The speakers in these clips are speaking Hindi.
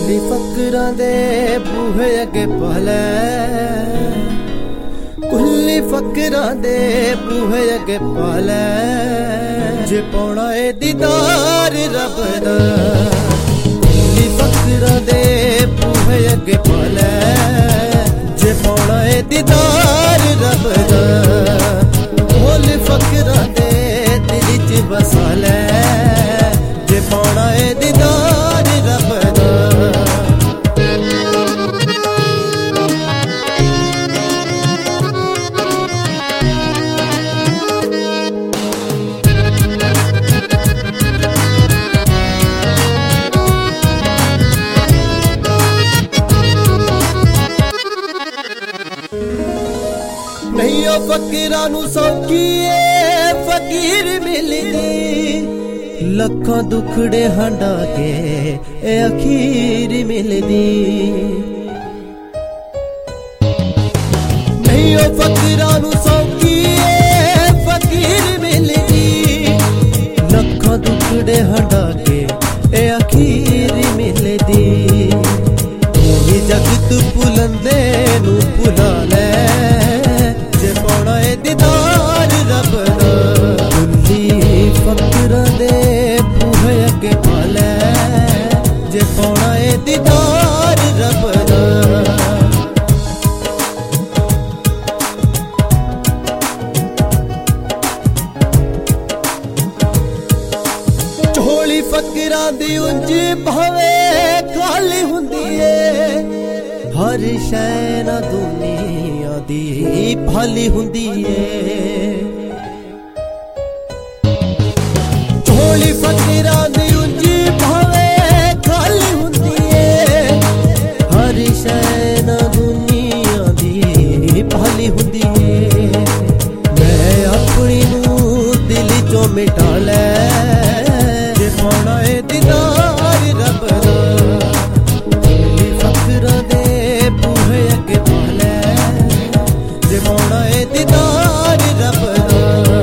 कुल्ली फकरां दे बूहे अगे पलै, कुल्ली फकरां दे बूहे अगे पलै, जे पौना ए दीदार रब दा। कुल्ली फकरां दे बूहे अगे पलै, जे पौना ए दीदार रब दा। कुल्ली फकरां दे दिल च बसा लै, जे पौना ए दीदार रब दा। नहीं ओ फकीरां नू सौखी ए फकीर मिलदी, लखां दुखड़े हंडा के ए अखीर मिलदी। नहीं ओ फकीरां नू सौखी ए फकीर मिलदी, लखां दुखड़े हंडा के ए अखीर मिलदी। ओही जगत भुलंदे नू भुला लै, जे पौना ए दीदार रब दा। कुल्ली फकरां दे बूहे अगे पलै, जे पौना ए दीदार रब दा। झोली फकरां दी उंज भावे खाली हुंदी ए, हर शै ना दुनिया दी भली हुंदी ए। झोली फकरां दी उंज भावे खाली हुंदी ए, हर शै ना दुनिया दी भली हुंदी ए। मैं अपनी नू दिल चों मिटा लै, जे पौना ए दीदार रब दा। कुल्ली फकरां दे बूहे अगे पलै, जे पौना ए दीदार रब दा।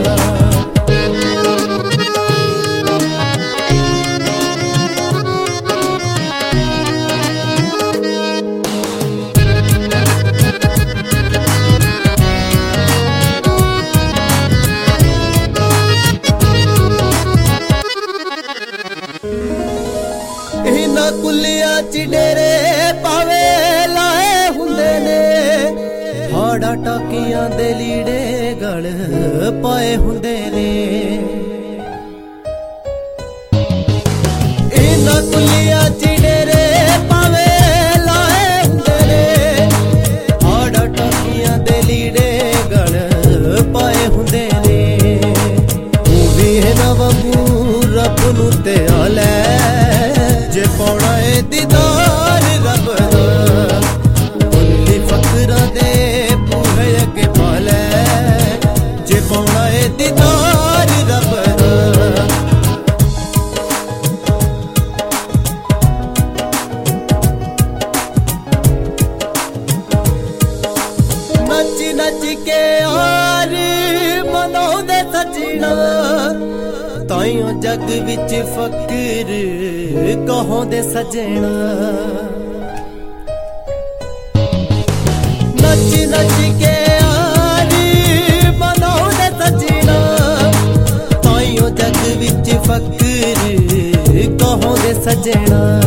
इन्हां कुल्लियां च डेरे पावे लाए हुंदे ने, हाड़ा टाकियां दे लीड़े गल पाए हुंदे ने। इन्हां कुल्लियां च डेरे पावे लाए हुंदे ने, हाड़ा टाकियां दे लीड़े गल पाए हुंदे ने। तू भी इन्हां वांगू रब नू ते आलै, जे पौना ए दीदार रब दा। कुल्ली फकरां दे बूहे अगे पलै, जे पौना ए दीदार रब दा। नच नच के यार मनाउंदे सजना, ताइयों जग विच फकीर कहोंदे सजना। नच नच के यार मनाउंदे सजना, ताइयों जग विच फकीर कहोंदे सजना।